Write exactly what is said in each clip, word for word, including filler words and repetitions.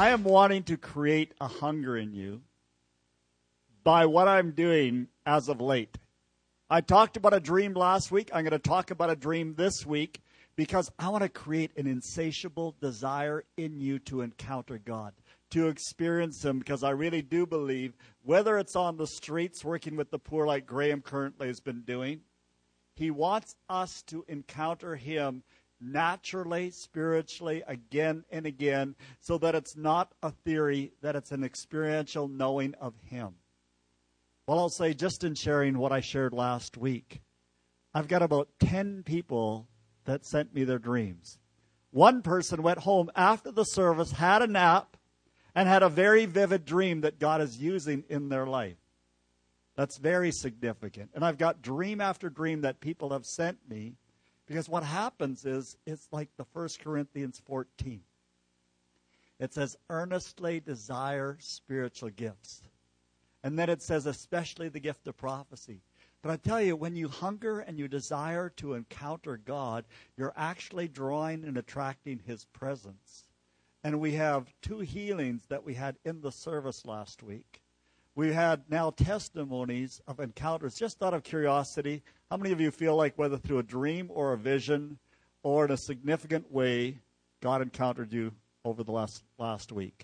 I am wanting to create a hunger in you by what I'm doing as of late. I talked about a dream last week. I'm going to talk about a dream this week because I want to create an insatiable desire in you to encounter God, to experience Him, because I really do believe, whether it's on the streets working with the poor like Graham currently has been doing, He wants us to encounter Him naturally, spiritually, again and again, so that it's not a theory, that it's an experiential knowing of Him. Well, I'll say, just in sharing what I shared last week, I've got about ten people that sent me their dreams. One person went home after the service, had a nap, and had a very vivid dream that God is using in their life. That's very significant. And I've got dream after dream that people have sent me, because what happens is, it's like the First Corinthians fourteen. It says, earnestly desire spiritual gifts. And then it says, especially the gift of prophecy. But I tell you, when you hunger and you desire to encounter God, you're actually drawing and attracting His presence. And we have two healings that we had in the service last week. We had now testimonies of encounters. Just out of curiosity, how many of you feel like whether through a dream or a vision or in a significant way, God encountered you over the last, last week?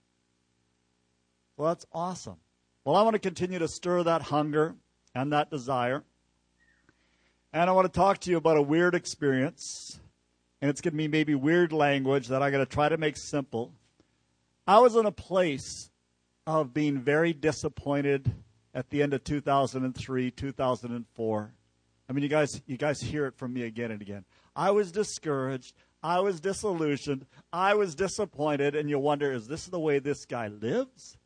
Well, that's awesome. Well, I want to continue to stir that hunger and that desire. And I want to talk to you about a weird experience. And it's going to be maybe weird language that I'm going to try to make simple. I was in a place of being very disappointed at the end of two thousand three, two thousand four. I mean, you guys, you guys hear it from me again and again. I was discouraged. I was disillusioned. I was disappointed. And you wonder, is this the way this guy lives?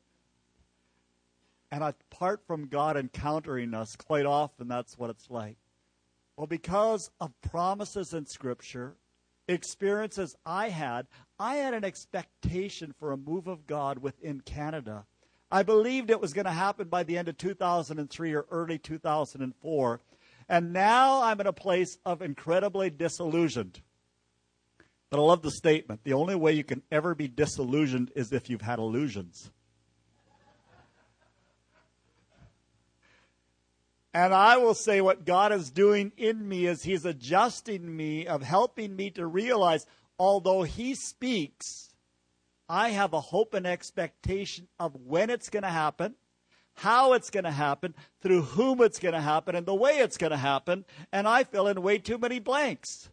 And apart from God encountering us, quite often that's what it's like. Well, because of promises in Scripture, experiences I had, I had an expectation for a move of God within Canada. I believed it was going to happen by the end of two thousand three or early two thousand four. And now I'm in a place of incredibly disillusioned. But I love the statement. The only way you can ever be disillusioned is if you've had illusions. And I will say what God is doing in me is He's adjusting me, of helping me to realize, although He speaks, I have a hope and expectation of when it's going to happen, how it's going to happen, through whom it's going to happen, and the way it's going to happen. And I fill in way too many blanks.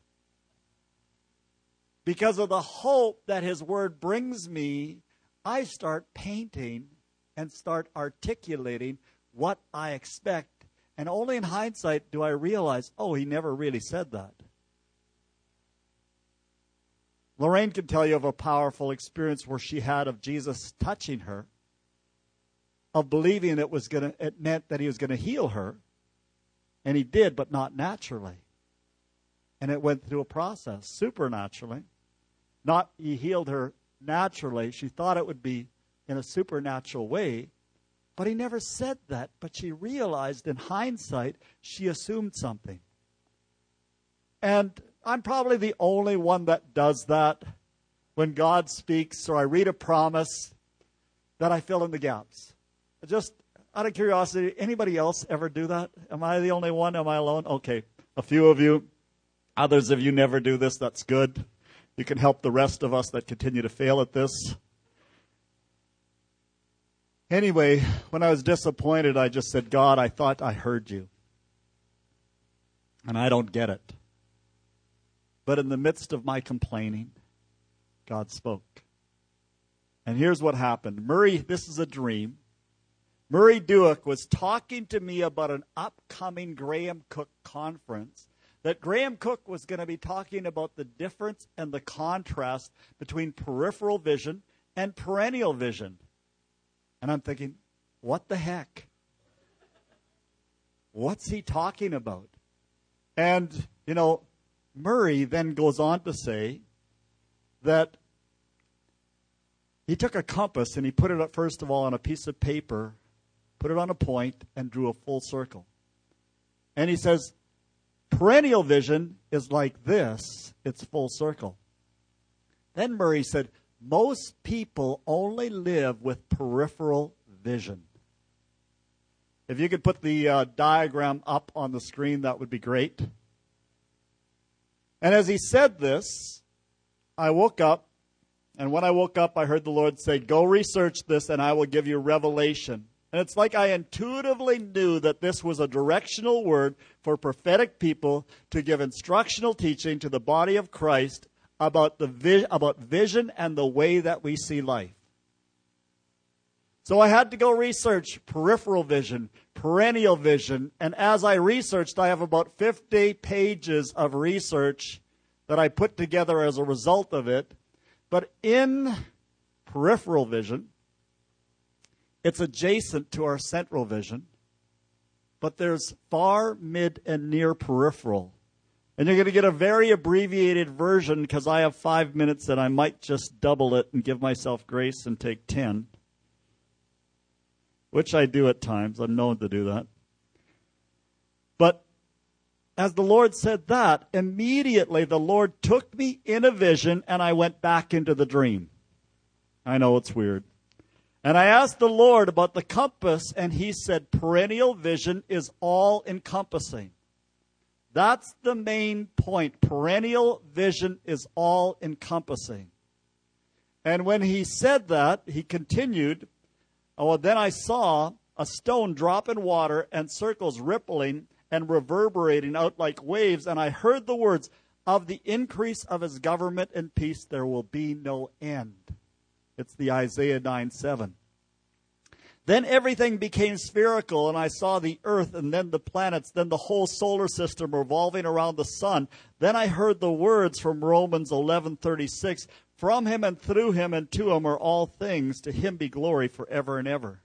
Because of the hope that His Word brings me, I start painting and start articulating what I expect. And only in hindsight do I realize, oh, He never really said that. Lorraine can tell you of a powerful experience where she had of Jesus touching her, of believing it was going to, it meant that He was going to heal her. And He did, but not naturally. And it went through a process, supernaturally. Not He healed her naturally. She thought it would be in a supernatural way. But He never said that. But she realized in hindsight, she assumed something. And I'm probably the only one that does that. When God speaks or I read a promise, that I fill in the gaps. Just out of curiosity, anybody else ever do that? Am I the only one? Am I alone? Okay, a few of you. Others of you never do this. That's good. You can help the rest of us that continue to fail at this. Anyway, when I was disappointed, I just said, God, I thought I heard you. And I don't get it. But in the midst of my complaining, God spoke. And here's what happened. Murray, this is a dream. Murray Duick was talking to me about an upcoming Graham Cook conference. That Graham Cook was going to be talking about the difference and the contrast between peripheral vision and perennial vision. And I'm thinking, what the heck? What's he talking about? And, you know, Murray then goes on to say that he took a compass and he put it up, first of all, on a piece of paper, put it on a point, and drew a full circle. And he says, perennial vision is like this. It's full circle. Then Murray said, most people only live with peripheral vision. If you could put the uh, diagram up on the screen, that would be great. And as he said this, I woke up, and when I woke up, I heard the Lord say, go research this, and I will give you revelation. And it's like I intuitively knew that this was a directional word for prophetic people to give instructional teaching to the body of Christ about the vi- about vision and the way that we see life. So I had to go research peripheral vision, perennial vision, and as I researched, I have about fifty pages of research that I put together as a result of it. But in peripheral vision, it's adjacent to our central vision, but there's far, mid, and near peripheral. And you're going to get a very abbreviated version because I have five minutes and I might just double it and give myself grace and take ten, which I do at times. I'm known to do that. But as the Lord said that, immediately the Lord took me in a vision and I went back into the dream. I know it's weird. And I asked the Lord about the compass, and he said perennial vision is all-encompassing. That's the main point. Perennial vision is all-encompassing. And when he said that, he continued, oh, then I saw a stone drop in water and circles rippling and reverberating out like waves, and I heard the words, of the increase of his government and peace there will be no end. It's the Isaiah nine seven. Then everything became spherical, and I saw the earth and then the planets, then the whole solar system revolving around the sun. Then I heard the words from Romans eleven thirty-six, from him and through him and to him are all things, to him be glory forever and ever.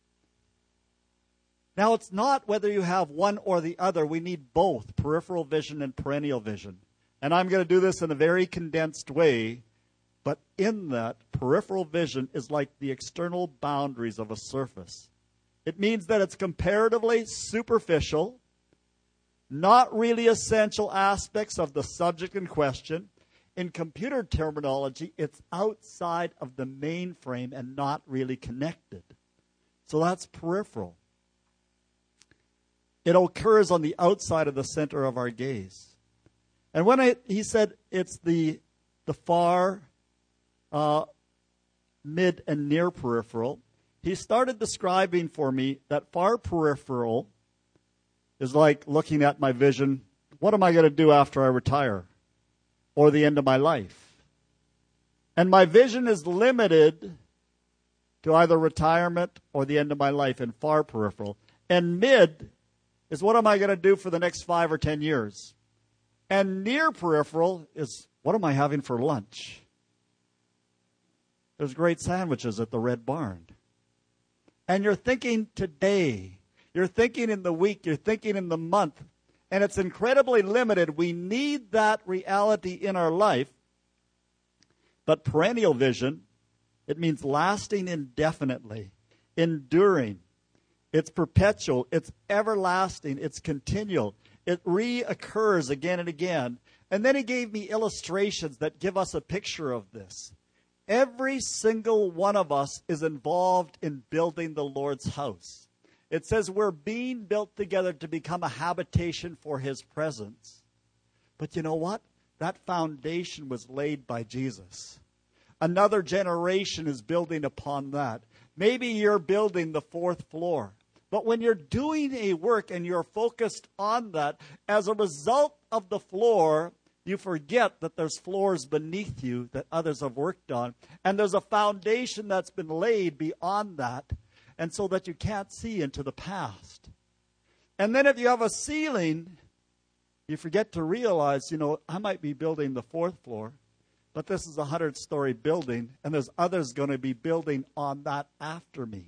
Now, it's not whether you have one or the other. We need both, peripheral vision and perennial vision. And I'm going to do this in a very condensed way. But in that, peripheral vision is like the external boundaries of a surface. It means that it's comparatively superficial, not really essential aspects of the subject in question. In computer terminology, it's outside of the mainframe and not really connected. So that's peripheral. It occurs on the outside of the center of our gaze. And when I, he said it's the, the far, uh, mid, and near peripheral, he started describing for me that far peripheral is like looking at my vision. What am I going to do after I retire? Or the end of my life? And my vision is limited to either retirement or the end of my life in far peripheral. And mid is what am I going to do for the next five or ten years? And near peripheral is what am I having for lunch? There's great sandwiches at the Red Barn. And you're thinking today. You're thinking in the week. You're thinking in the month. And it's incredibly limited. We need that reality in our life. But perennial vision, it means lasting indefinitely, enduring. It's perpetual. It's everlasting. It's continual. It reoccurs again and again. And then he gave me illustrations that give us a picture of this. Every single one of us is involved in building the Lord's house. It says we're being built together to become a habitation for his presence. But you know what? That foundation was laid by Jesus. Another generation is building upon that. Maybe you're building the fourth floor. But when you're doing a work and you're focused on that, as a result of the floor, you forget that there's floors beneath you that others have worked on. And there's a foundation that's been laid beyond that. And so that you can't see into the past. And then if you have a ceiling, you forget to realize, you know, I might be building the fourth floor, but this is a hundred-story building, and there's others going to be building on that after me.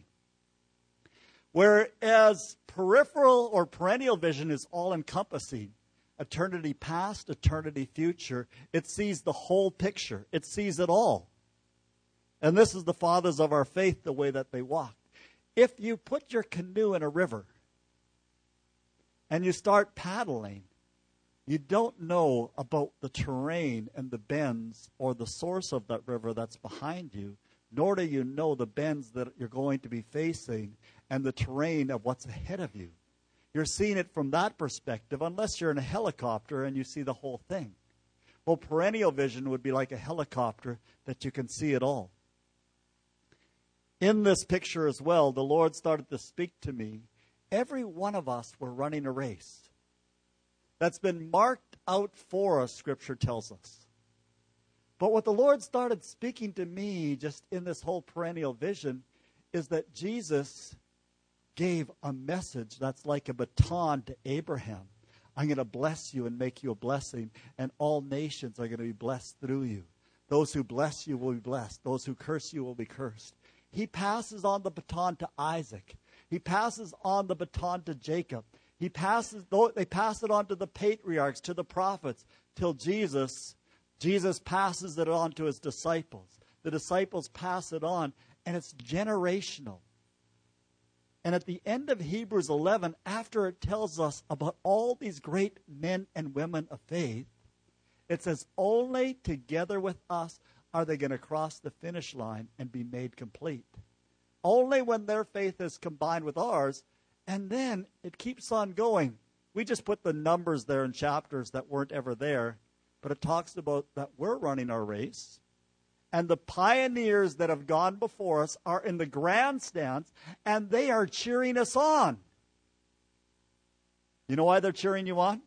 Whereas peripheral or perennial vision is all-encompassing. Eternity past, eternity future. It sees the whole picture. It sees it all. And this is the fathers of our faith, the way that they walk. If you put your canoe in a river and you start paddling, You don't know about the terrain and the bends or the source of that river that's behind you, nor do you know the bends that you're going to be facing and the terrain of what's ahead of you. You're seeing it from that perspective, unless you're in a helicopter and you see the whole thing. Well, perennial vision would be like a helicopter that you can see it all. In this picture as well, the Lord started to speak to me. Every one of us were running a race that's been marked out for us, Scripture tells us. But what the Lord started speaking to me just in this whole perennial vision is that Jesus gave a message that's like a baton to Abraham. I'm going to bless you and make you a blessing, and all nations are going to be blessed through you. Those who bless you will be blessed. Those who curse you will be cursed. He passes on the baton to Isaac. He passes on the baton to Jacob. He passes, they pass it on to the patriarchs, to the prophets, till Jesus, Jesus passes it on to his disciples. The disciples pass it on, and it's generational. And at the end of Hebrews eleven, after it tells us about all these great men and women of faith, it says, only together with us are they going to cross the finish line and be made complete. Only when their faith is combined with ours. And then it keeps on going. We just put the numbers there in chapters that weren't ever there. But it talks about that we're running our race. And the pioneers that have gone before us are in the grandstands. And they are cheering us on. You know why they're cheering you on?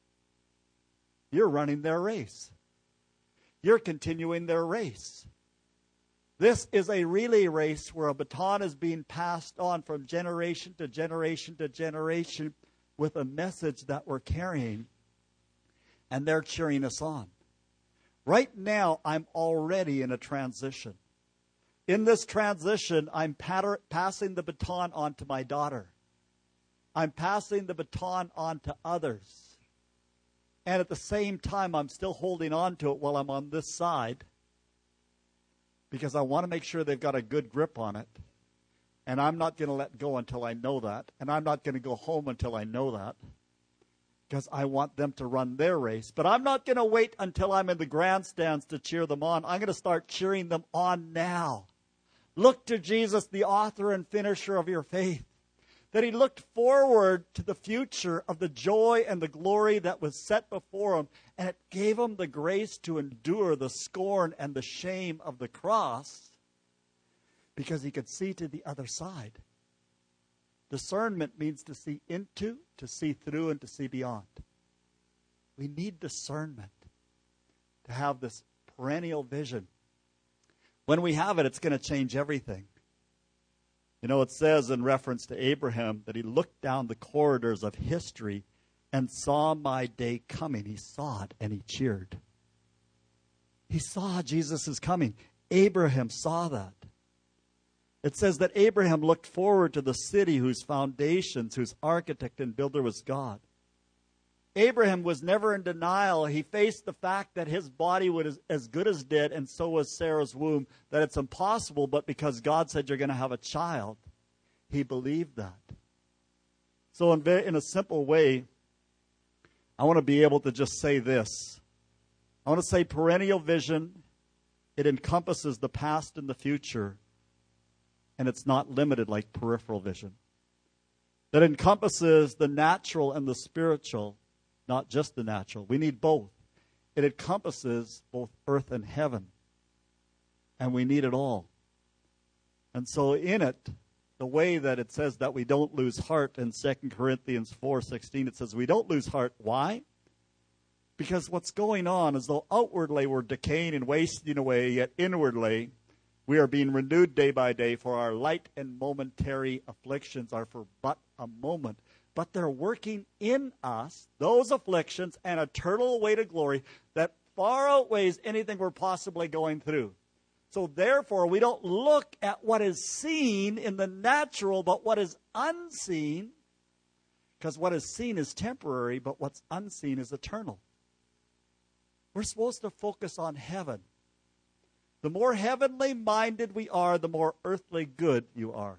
You're running their race. You're continuing their race. This is a relay race where a baton is being passed on from generation to generation to generation with a message that we're carrying, and they're cheering us on. Right now, I'm already in a transition. In this transition, I'm patter- passing the baton on to my daughter. I'm passing the baton on to others. And at the same time, I'm still holding on to it while I'm on this side, because I want to make sure they've got a good grip on it. And I'm not going to let go until I know that. And I'm not going to go home until I know that, because I want them to run their race. But I'm not going to wait until I'm in the grandstands to cheer them on. I'm going to start cheering them on now. Look to Jesus, the author and finisher of your faith. That he looked forward to the future of the joy and the glory that was set before him, and it gave him the grace to endure the scorn and the shame of the cross, because he could see to the other side. Discernment means to see into, to see through, and to see beyond. We need discernment to have this perennial vision. When we have it, it's going to change everything. You know, it says in reference to Abraham that he looked down the corridors of history and saw my day coming. He saw it and he cheered. He saw Jesus is coming. Abraham saw that. It says that Abraham looked forward to the city whose foundations, whose architect and builder was God. Abraham was never in denial. He faced the fact that his body was as good as dead, and so was Sarah's womb, that it's impossible, but because God said you're going to have a child, he believed that. So in, very, in a simple way, I want to be able to just say this. I want to say perennial vision, it encompasses the past and the future, and it's not limited like peripheral vision. That encompasses the natural and the spiritual, not just the natural. We need both. It encompasses both earth and heaven. And we need it all. And so in it, the way that it says that we don't lose heart in Second Corinthians four sixteen, it says we don't lose heart. Why? Because what's going on is though outwardly we're decaying and wasting away, yet inwardly we are being renewed day by day, for our light and momentary afflictions are for but a moment. But they're working in us, those afflictions, an eternal weight of glory that far outweighs anything we're possibly going through. So therefore, we don't look at what is seen in the natural, but what is unseen, because what is seen is temporary, but what's unseen is eternal. We're supposed to focus on heaven. The more heavenly minded we are, the more earthly good you are.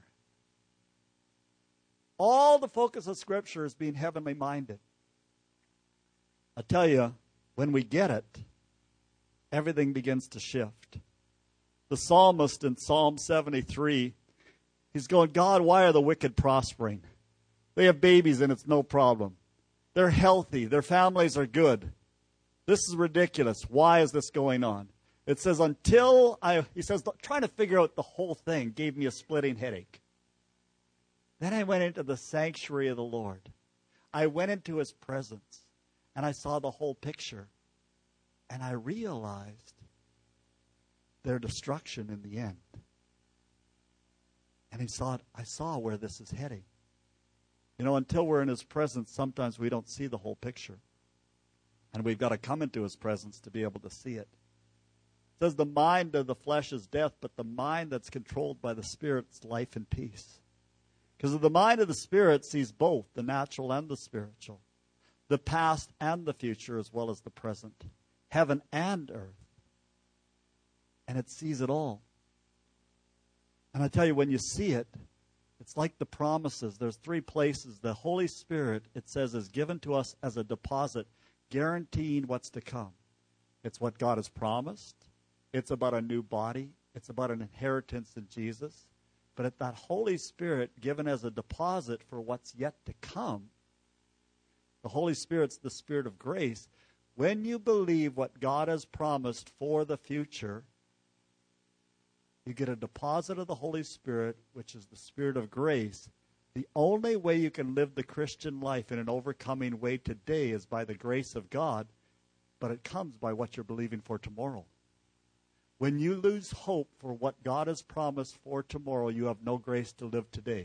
All the focus of Scripture is being heavenly minded. I tell you, when we get it, everything begins to shift. The psalmist in Psalm seventy-three, he's going, God, why are the wicked prospering? They have babies and it's no problem. They're healthy. Their families are good. This is ridiculous. Why is this going on? It says, until I, he says, trying to figure out the whole thing gave me a splitting headache. Then I went into the sanctuary of the Lord. I went into his presence and I saw the whole picture. And I realized their destruction in the end. And he saw it, I saw where this is heading. You know, until we're in his presence, sometimes we don't see the whole picture. And we've got to come into his presence to be able to see it. It says the mind of the flesh is death, but the mind that's controlled by the Spirit is life and peace. Because the mind of the Spirit sees both the natural and the spiritual, the past and the future, as well as the present, heaven and earth. And it sees it all. And I tell you, when you see it, it's like the promises. There's three places. The Holy Spirit, it says, is given to us as a deposit, guaranteeing what's to come. It's what God has promised. It's about a new body. It's about an inheritance in Jesus. But at that Holy Spirit given as a deposit for what's yet to come, the Holy Spirit's the Spirit of grace. When you believe what God has promised for the future, you get a deposit of the Holy Spirit, which is the Spirit of grace. The only way you can live the Christian life in an overcoming way today is by the grace of God, but it comes by what you're believing for tomorrow. When you lose hope for what God has promised for tomorrow, you have no grace to live today.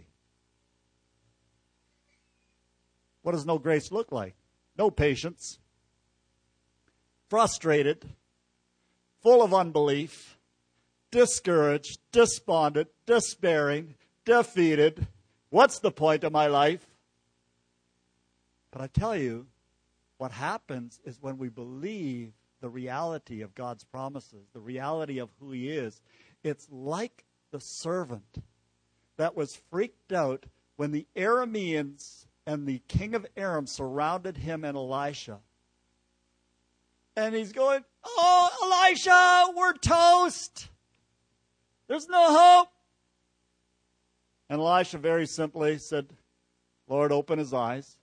What does no grace look like? No patience, frustrated, full of unbelief, discouraged, despondent, despairing, defeated. What's the point of my life? But I tell you, what happens is when we believe the reality of God's promises, the reality of who he is, it's like the servant that was freaked out when the Arameans and the king of Aram surrounded him and Elisha. And he's going, oh, Elisha, we're toast. There's no hope. And Elisha very simply said, Lord, open his eyes.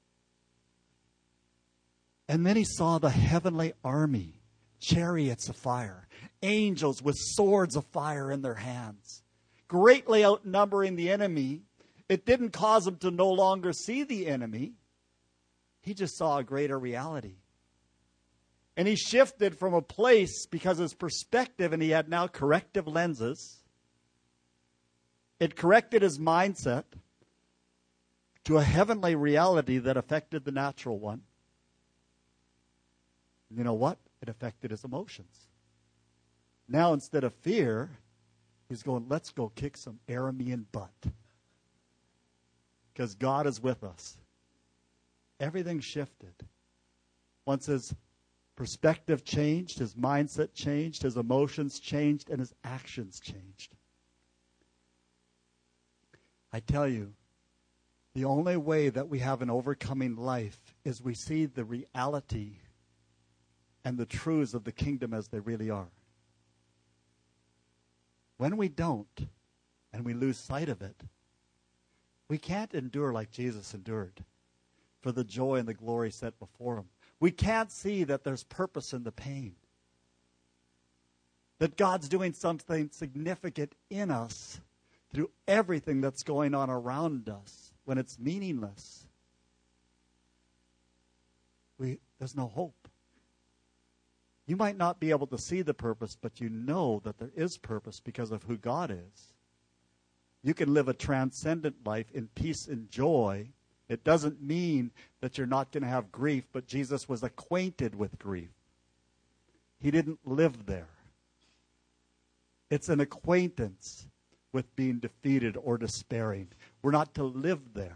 And then he saw the heavenly army, chariots of fire, angels with swords of fire in their hands, greatly outnumbering the enemy. It didn't cause him to no longer see the enemy. He just saw a greater reality. And he shifted from a place because of his perspective, and he had now corrective lenses. It corrected his mindset to a heavenly reality that affected the natural one. And you know what? It affected his emotions. Now, instead of fear, he's going, let's go kick some Aramean butt. Because God is with us. Everything shifted. Once his perspective changed, his mindset changed, his emotions changed, and his actions changed. I tell you, the only way that we have an overcoming life is we see the reality and the truths of the kingdom as they really are. When we don't, and we lose sight of it, we can't endure like Jesus endured for the joy and the glory set before him. We can't see that there's purpose in the pain, that God's doing something significant in us through everything that's going on around us when it's meaningless. We, there's no hope. You might not be able to see the purpose, but you know that there is purpose because of who God is. You can live a transcendent life in peace and joy. It doesn't mean that you're not going to have grief, but Jesus was acquainted with grief. He didn't live there. It's an acquaintance with being defeated or despairing. We're not to live there.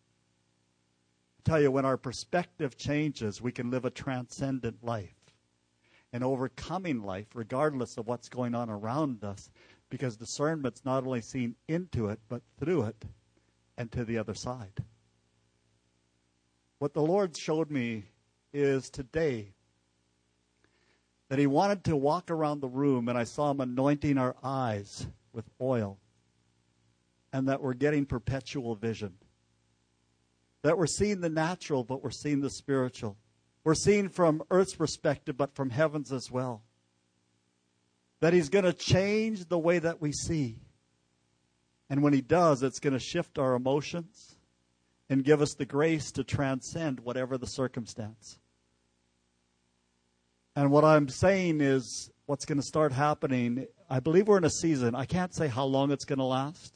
I tell you, when our perspective changes, we can live a transcendent life, an overcoming life, regardless of what's going on around us, because discernment's not only seen into it, but through it and to the other side. What the Lord showed me is today that he wanted to walk around the room, and I saw him anointing our eyes with oil, and that we're getting perpetual vision. That we're seeing the natural, but we're seeing the spiritual. We're seeing from earth's perspective, but from heaven's as well. That he's going to change the way that we see. And when he does, it's going to shift our emotions and give us the grace to transcend whatever the circumstance. And what I'm saying is what's going to start happening, I believe we're in a season. I can't say how long it's going to last.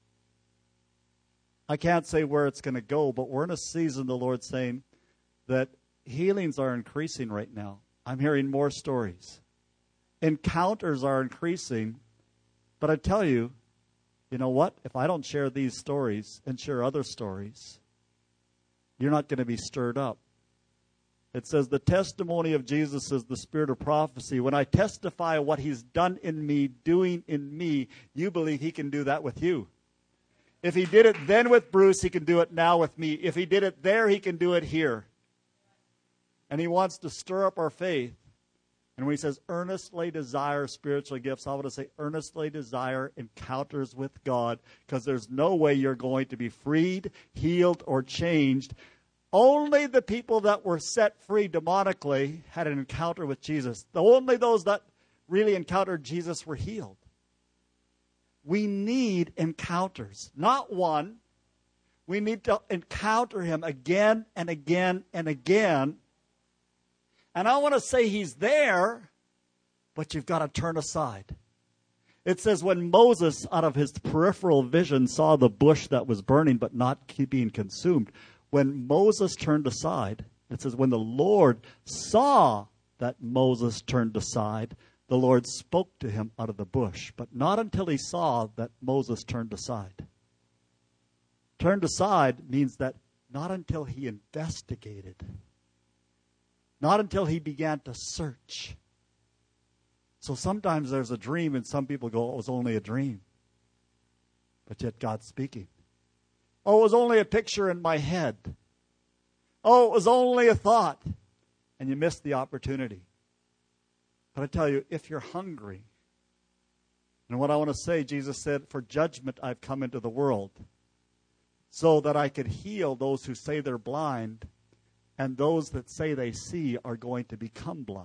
I can't say where it's going to go, but we're in a season, the Lord's saying, that healings are increasing right now. I'm hearing more stories. Encounters are increasing. But I tell you, you know what? If I don't share these stories and share other stories, you're not going to be stirred up. It says the testimony of Jesus is the spirit of prophecy. When I testify what he's done in me, doing in me, you believe he can do that with you. If he did it then with Bruce, he can do it now with me. If he did it there, he can do it here. And he wants to stir up our faith. And when he says earnestly desire spiritual gifts, I want to say earnestly desire encounters with God, because there's no way you're going to be freed, healed, or changed. Only the people that were set free demonically had an encounter with Jesus. The only those that really encountered Jesus were healed. We need encounters, not one. We need to encounter him again and again and again. And I want to say he's there, but you've got to turn aside. It says when Moses, out of his peripheral vision, saw the bush that was burning but not being consumed, when Moses turned aside, it says when the Lord saw that Moses turned aside, the Lord spoke to him out of the bush, but not until he saw that Moses turned aside. Turned aside means that not until he investigated. Not until he began to search. So sometimes there's a dream and some people go, oh, it was only a dream. But yet God's speaking. Oh, it was only a picture in my head. Oh, it was only a thought. And you missed the opportunity. But I tell you, if you're hungry, and what I want to say, Jesus said, for judgment I've come into the world, so that I could heal those who say they're blind, and those that say they see are going to become blind.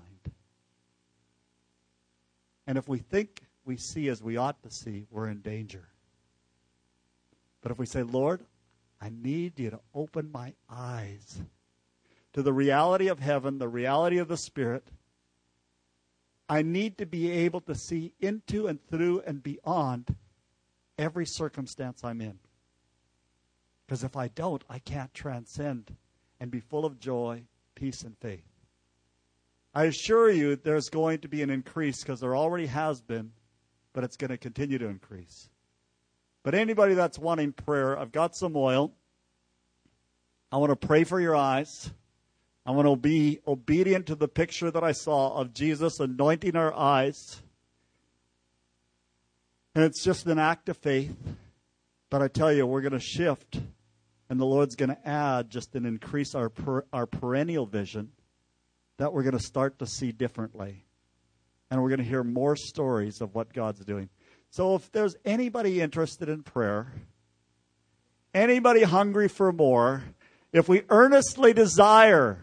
And if we think we see as we ought to see, we're in danger. But if we say, Lord, I need you to open my eyes to the reality of heaven, the reality of the Spirit, I need to be able to see into and through and beyond every circumstance I'm in. Because if I don't, I can't transcend and be full of joy, peace, and faith. I assure you there's going to be an increase, because there already has been, but it's going to continue to increase. But anybody that's wanting prayer, I've got some oil. I want to pray for your eyes. I want to be obedient to the picture that I saw of Jesus anointing our eyes. And it's just an act of faith. But I tell you, we're going to shift. And the Lord's going to add just and increase our per, our perennial vision, that we're going to start to see differently. And we're going to hear more stories of what God's doing. So if there's anybody interested in prayer, anybody hungry for more, if we earnestly desire,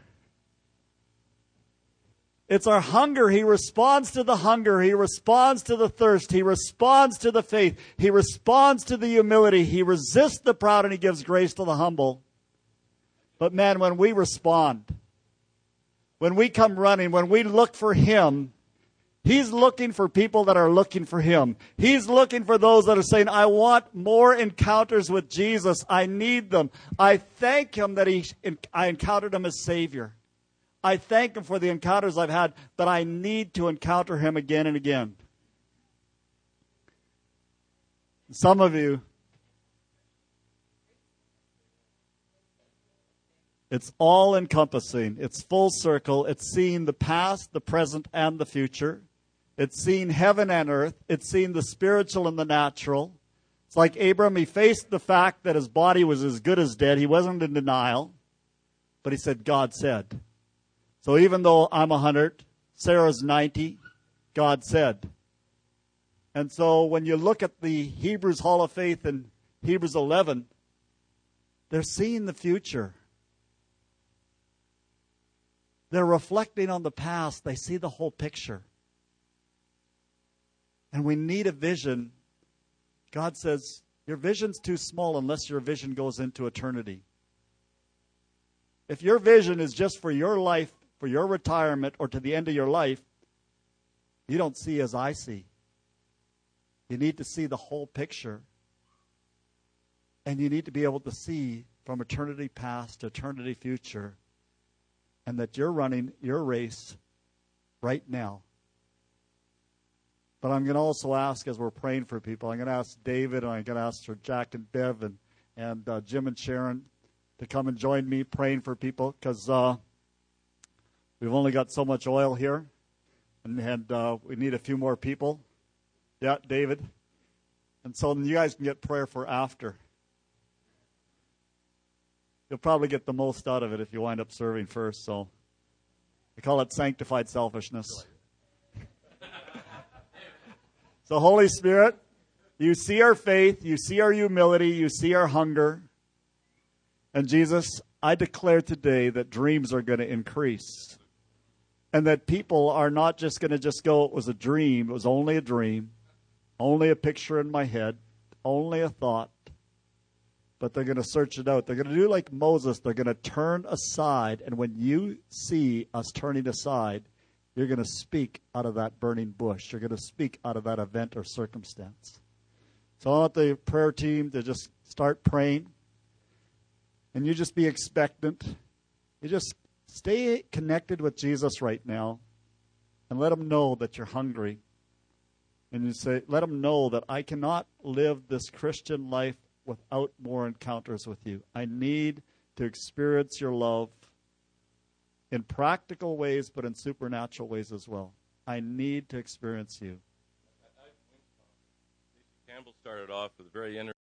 it's our hunger. He responds to the hunger. He responds to the thirst. He responds to the faith. He responds to the humility. He resists the proud and he gives grace to the humble. But man, when we respond, when we come running, when we look for him, he's looking for people that are looking for him. He's looking for those that are saying, I want more encounters with Jesus. I need them. I thank him that he, I encountered him as Savior. I thank him for the encounters I've had, but I need to encounter him again and again. Some of you, it's all encompassing. It's full circle. It's seeing the past, the present, and the future. It's seeing heaven and earth. It's seeing the spiritual and the natural. It's like Abram, he faced the fact that his body was as good as dead. He wasn't in denial. But he said, God said. So even though I'm one hundred, Sarah's ninety, God said. And so when you look at the Hebrews Hall of Faith in Hebrews eleven, they're seeing the future. They're reflecting on the past. They see the whole picture. And we need a vision. God says, your vision's too small unless your vision goes into eternity. If your vision is just for your life, for your retirement, or to the end of your life, you don't see as I see. You need to see the whole picture. And you need to be able to see from eternity past to eternity future. And that you're running your race right now. But I'm going to also ask, as we're praying for people, I'm going to ask David, and I'm going to ask for Jack and Bev and, and uh, Jim and Sharon to come and join me praying for people, because uh, we've only got so much oil here, and, and uh, we need a few more people. Yeah, David. And so you guys can get prayer for after. You'll probably get the most out of it if you wind up serving first. So I call it sanctified selfishness. So Holy Spirit, you see our faith, you see our humility, you see our hunger. And Jesus, I declare today that dreams are going to increase. And that people are not just going to just go, it was a dream, it was only a dream, only a picture in my head, only a thought. But they're going to search it out. They're going to do like Moses. They're going to turn aside. And when you see us turning aside, you're going to speak out of that burning bush. You're going to speak out of that event or circumstance. So I want the prayer team to just start praying. And you just be expectant. You just stay connected with Jesus right now. And let him know that you're hungry. And you say, let him know that I cannot live this Christian life without more encounters with you. I need to experience your love in practical ways, but in supernatural ways as well. I need to experience you. Campbell started off with a very interesting